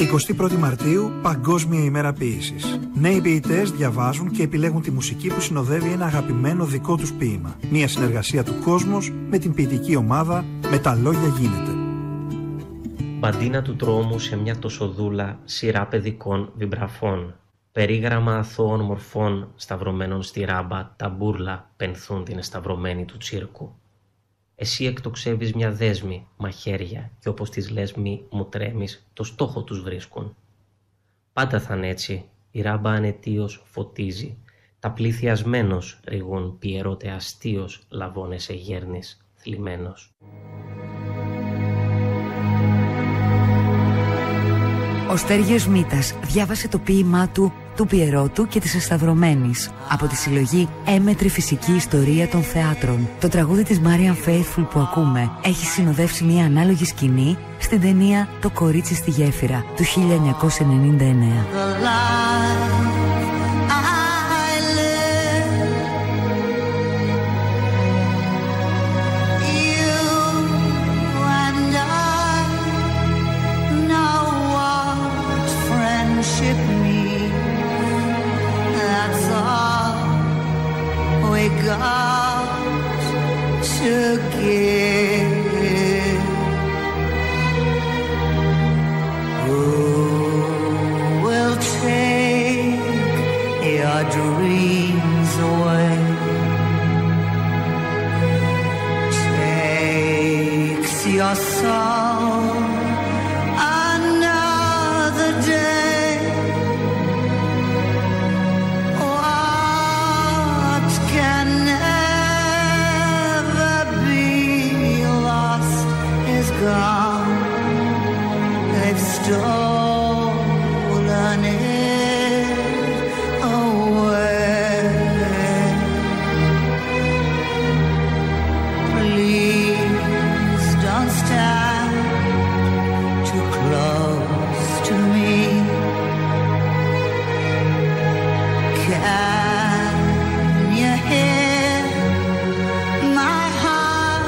21η Μαρτίου, Παγκόσμια ημέρα ποίησης. Νέοι ποιητές διαβάζουν και επιλέγουν τη μουσική που συνοδεύει ένα αγαπημένο δικό τους ποίημα. Μια συνεργασία του Κόσμος με την ποιητική ομάδα «Με τα λόγια γίνεται». Μπαντίνα του τρόμου σε μια τοσοδούλα, σειρά παιδικών βιμπραφών. Περίγραμμα αθώων μορφών σταυρωμένων στη ράμπα, τα μπούρλα πενθούν την εσταυρωμένη του τσίρκου. Εσύ εκτοξεύεις μια δέσμη, μαχαίρια, και όπως τις λες μη μου τρέμεις, το στόχο τους βρίσκουν. Πάντα θα είναι έτσι, η ράμπα ανετίως φωτίζει, τα πλήθιασμένος ρηγούν, πιερώτε αστείος λαβώνεσαι γέρνης θλιμμένος. Ο Στέργιος Μήτας διάβασε το ποίημά του Πιερώτου και της Εσταυρωμένης από τη συλλογή Έμετρη φυσική ιστορία των θεάτρων. Το τραγούδι της Marian Faithfull που ακούμε έχει συνοδεύσει μια ανάλογη σκηνή στην ταινία «Το κορίτσι στη γέφυρα» του 1999. Got to give. Who will take your dreams away? Takes your soul another day. Gone, they've stolen it away. Please don't stand too close to me. Can you hear my heart?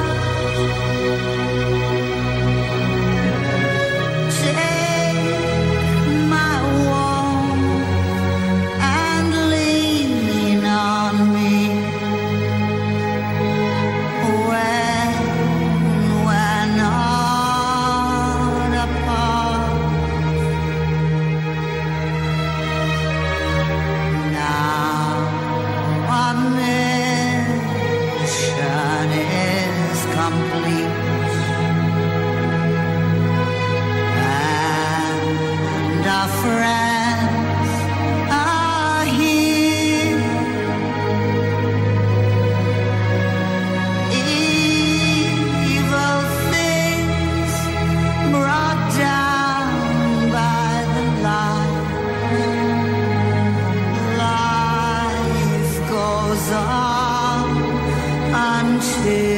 Until